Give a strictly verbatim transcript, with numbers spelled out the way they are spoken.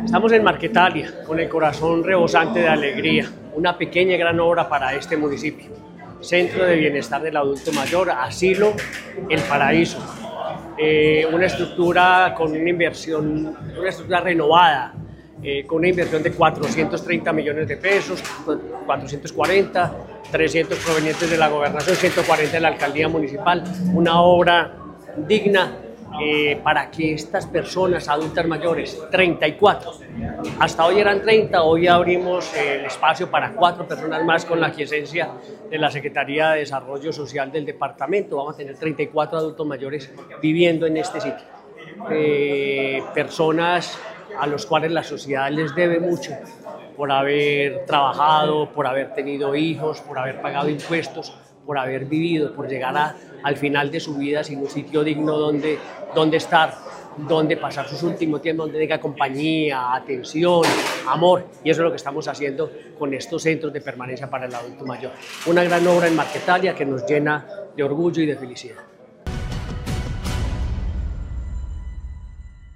Estamos en Marquetalia, con el corazón rebosante de alegría, una pequeña y gran obra para este municipio. Centro de Bienestar del Adulto Mayor, Asilo El Paraíso. Eh, una estructura con una inversión, una estructura renovada, eh, con una inversión de cuatrocientos treinta millones de pesos, cuatrocientos cuarenta, trescientos provenientes de la gobernación, ciento cuarenta de la alcaldía municipal, una obra digna eh, para que estas personas adultas mayores, treinta y cuatro, hasta hoy eran treinta, hoy abrimos eh, el espacio para cuatro personas más con la quiesencia de la Secretaría de Desarrollo Social del departamento. Vamos a tener treinta y cuatro adultos mayores viviendo en este sitio, eh, personas a los cuales la sociedad les debe mucho por haber trabajado, por haber tenido hijos, por haber pagado impuestos, por haber vivido, por llegar a, al final de su vida sin un sitio digno donde, donde estar, donde pasar sus últimos tiempos, donde tenga compañía, atención, amor. Y eso es lo que estamos haciendo con estos centros de permanencia para el adulto mayor. Una gran obra en Marquetalia que nos llena de orgullo y de felicidad.